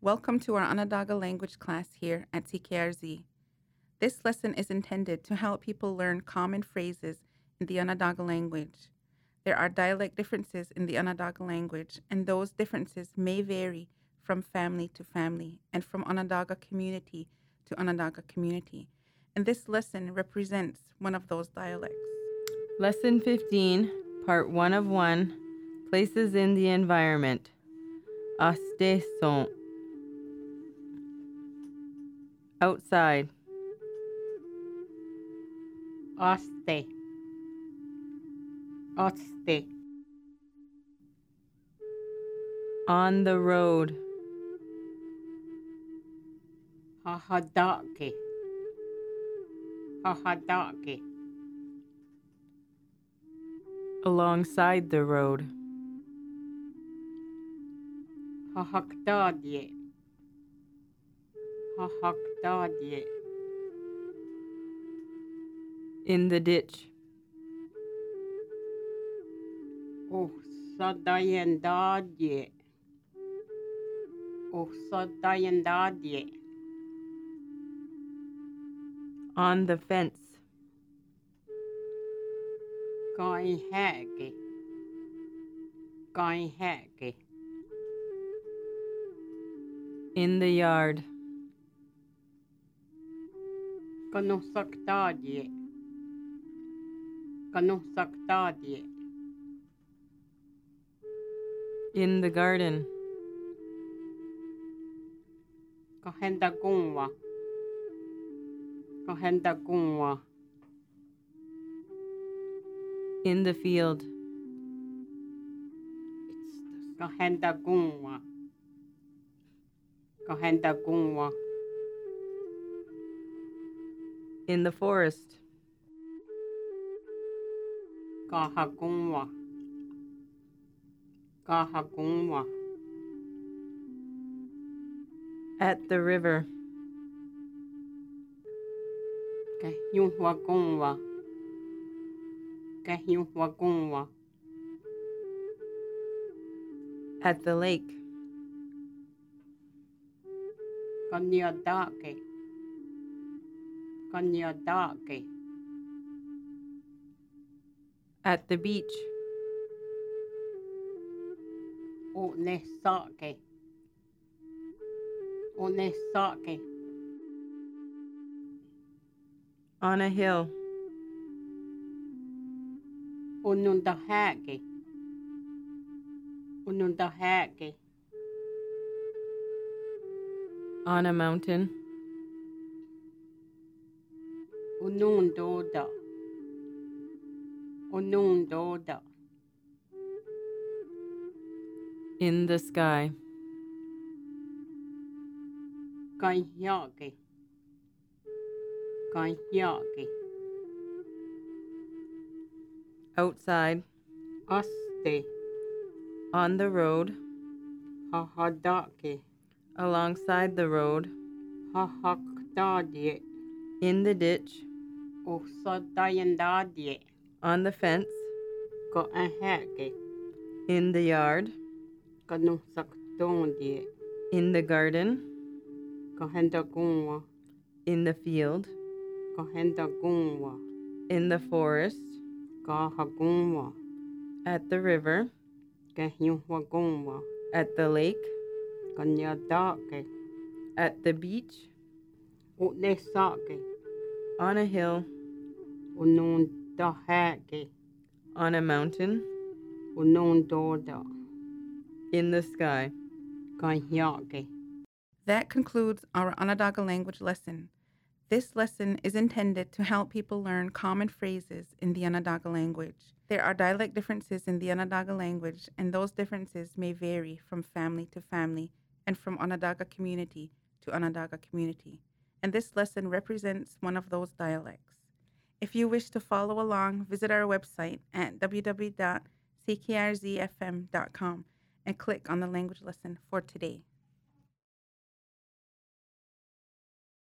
Welcome to our Onondaga language class here at CKRZ. This lesson is intended to help people learn common phrases in the Onondaga language. There are dialect differences in the Onondaga language, and those differences may vary from family to family and from Onondaga community to Onondaga community. And this lesson represents one of those dialects. Lesson 15, Part 1 of 1, Places in the Environment. Aste sont. Outside. Aste. Aste. On the road. Hahadake. Hahadake. Alongside the road. Hahakdadye. Hahakdadye. In the ditch. Oh sadayendadye. Oh sadayendadye. On the fence. Kaihake. Kaihake. In the yard. Kanosakdadye. Kanosakdadye. In the garden. Kahendagunwa. Kahendagunwa. In the field. Kahendagunwa. Kahendagunwa. In the forest. Kahagunwa. Kahagunwa. At the river. Kahyuwagunwa. Kahyuwagunwa. At the lake. Kanyadake. Kanyadake. At the beach. Onesake. Onesake. On a hill. Onundahake. Onundahake. On a mountain. Onundoda. Onundoda. In the sky. Kahyake. Kahyake. Outside. Aste. On the road. Hahadake. Alongside the road. Hahakdadye. In the ditch. Osadayendadye. On the fence. Kaahake. In the yard. Kanusakdondye. In the garden. Kahendagunwa. In the field. Kahendagunwa. In the forest. Kahagunwa. At the river. Kahyuwagunwa. At the lake. Kanyadake. At the beach. Onesake. On a hill. Onundahake. On a mountain. Onundoda. In the sky. Kahyake. That concludes our Onondaga language lesson. This lesson is intended to help people learn common phrases in the Onondaga language. There are dialect differences in the Onondaga language, and those differences may vary from family to family and from Onondaga community to Onondaga community. And this lesson represents one of those dialects. If you wish to follow along, visit our website at www.ckrzfm.com and click on the language lesson for today.